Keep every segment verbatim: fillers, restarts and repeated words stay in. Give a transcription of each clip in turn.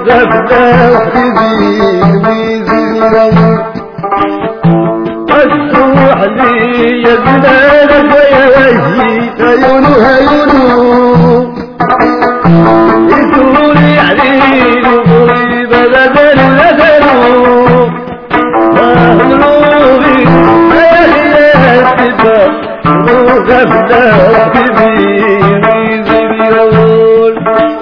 غفلة وحبيبي ويزيد الصوح لي يا بلادك يا وجهي عيونو عيونو يسولي علينا وغريب غزل غزلو مهروبي يا خيال غفلة وحبيبي ويزيد يقول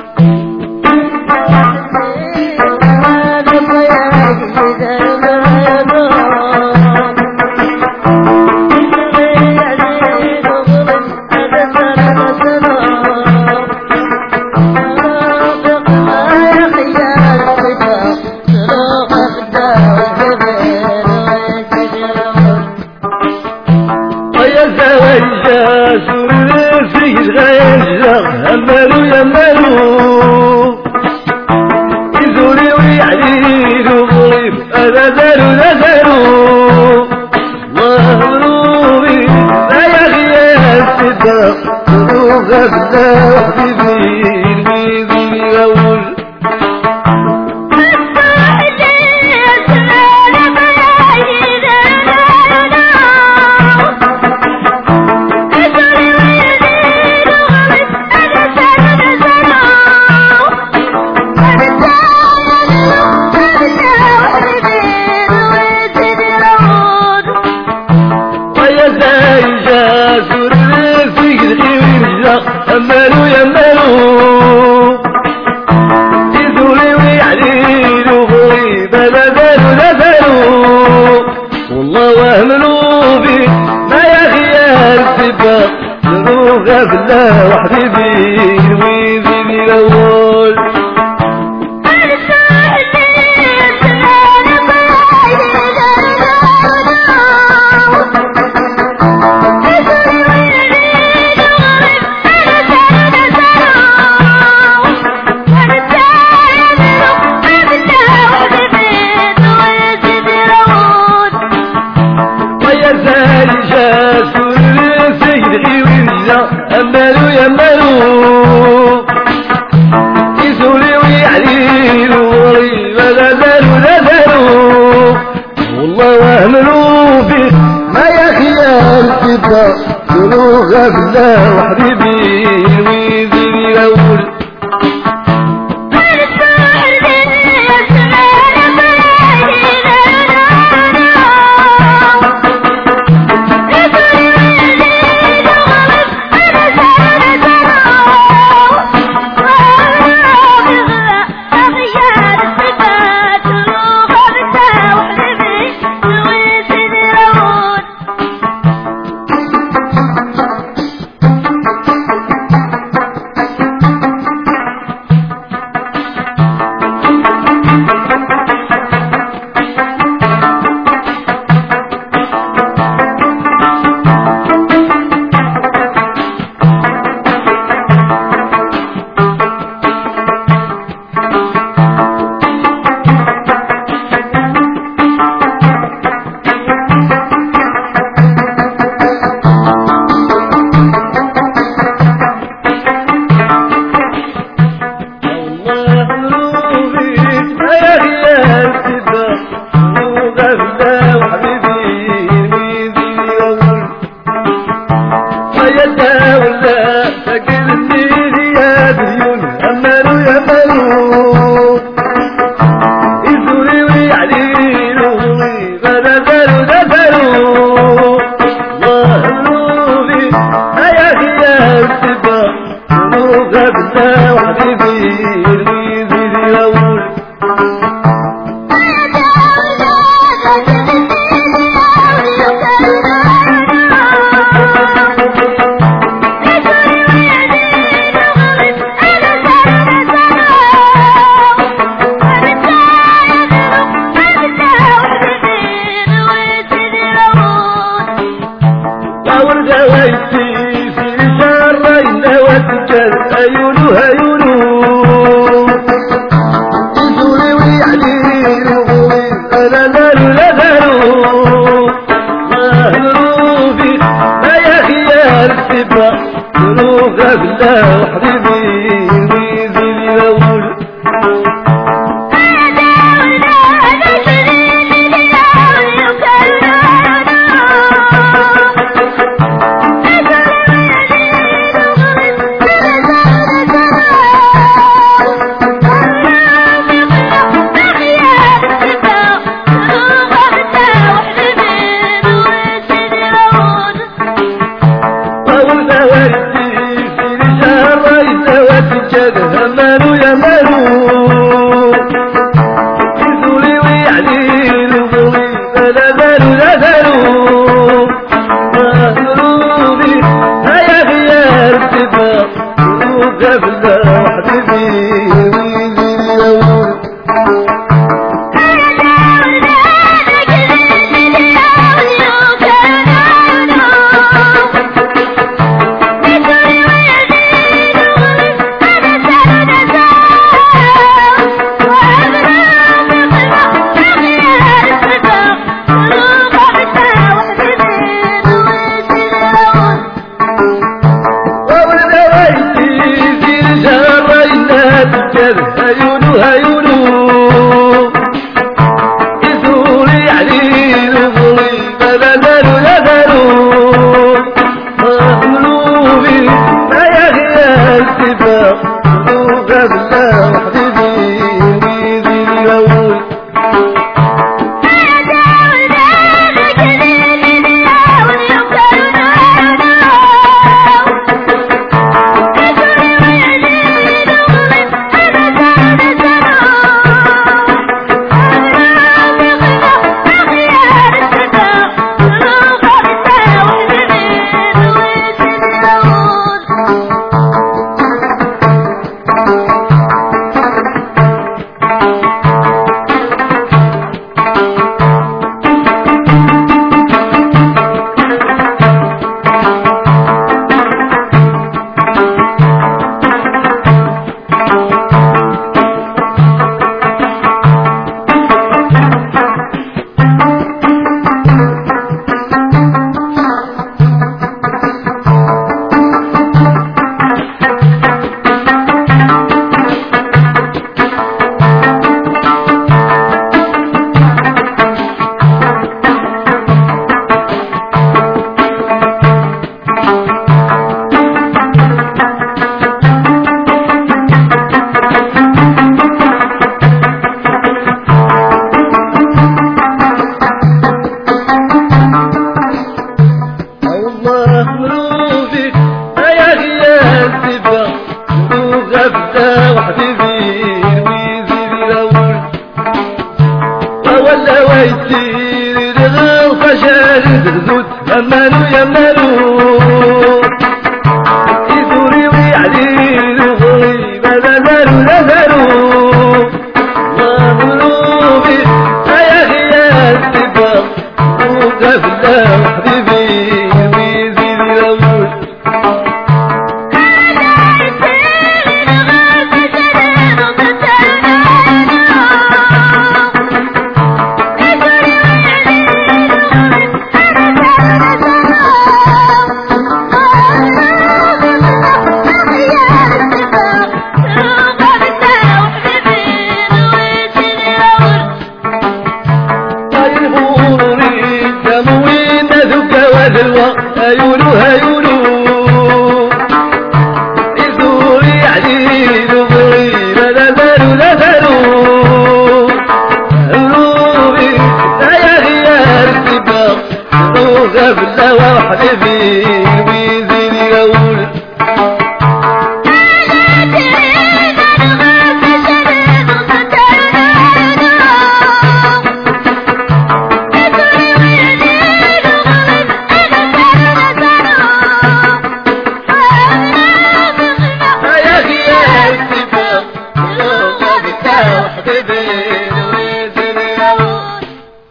هملو يملو يزوري ويعليل وغريب أنا ذلو ذلو مهروبي لا يغيى الصدق غفلة وحبيبي الميزي يقول يملو يملو يزولي ويعليل وغريب لا ذلو لا ذلو والله وهملو بي ما يا خيال سباق ذنو غفلة وحبيبي ويزيد يقول يملو يملو يزولي ويعليل وغريب لا ذلو لا ذلو والله وهملو فيه ما يا خيال كده ذنو غفلة وحبيبي ويزيد يقول يزوري عليل وغلي بلا دارو لا دارو مغلوبي ما يغيا السباق وغاب الله وحبيبي ويزي الغول يمالو يمالو يدوري ويعليل وغلي بلا زالو لا زالو مغلوبي يا غيا السباق وقف الله وحبيبي ويزيد الأول هيولو هيولو يزوري عليل وغلي بلا زالو لا زالو قلوبي يا غيا السباق وغاب الله وحبيبي ويزيد يقول baby